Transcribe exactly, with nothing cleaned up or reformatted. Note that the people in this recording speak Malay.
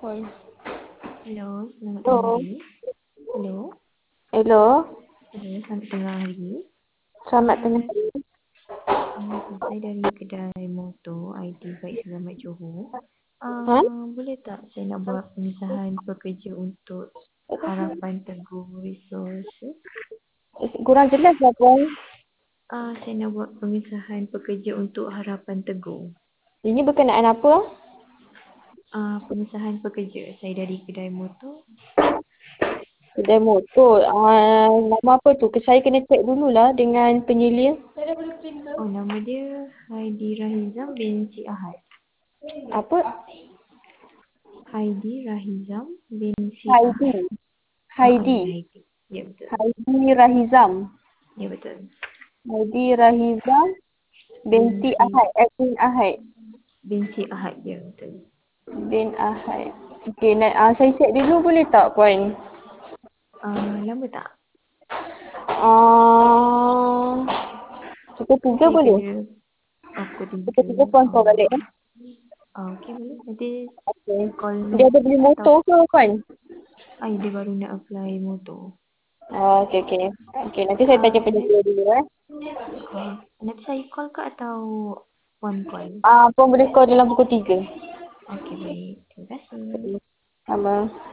Call. Hello, selamat tengah Hello. hari. Hello. Hello. Hello, selamat tengah hari. Selamat tengah Uh, hari. uh, saya dari kedai motor I D Baik Selamat Johor. Ha? Uh, boleh tak saya nak buat pemisahan pekerja untuk Harapan Teguh Resources? Kurang jelas lah, Puan. Uh, saya nak buat pemisahan pekerja untuk Harapan Teguh. Ini berkenaan apa? Uh, pemisahan pekerja. Saya dari kedai motor. Kedai motor. Uh, nama apa tu? Saya kena cek dululah dengan penyelia. Oh, nama dia Haidi Rahizam bin Cik Ahad. Apa? Haidi Rahizam bin Cik Haidi. Ahad. Ah, uh, Haidi. ya Haidi. Ya betul. Haidi Rahizam. Ya betul. Haidi Rahizam binti Binti Ahad. Eh, bin Ahad. Binti Ahad, ya betul. Bin Ahad. Okey, nak, uh, saya cek dulu boleh tak, Puan? Uh, lama tak? Uh, pukul tiga Saya boleh? kerja oh, pukul Pukul tiga. tiga Puan call Oh, balik. Eh? oh okey boleh. Nanti Okey. call Dia ni ada beli atau motor ke, Puan? ai dia baru nak apply motor. Oh, okey, okey. Okey, nanti saya tanya Uh, nanti, penyedia dulu eh. uh, nanti saya call ke atau one call? Ah, uh, Puan boleh call dalam pukul tiga. Okey baik. Terima kasih. Sama.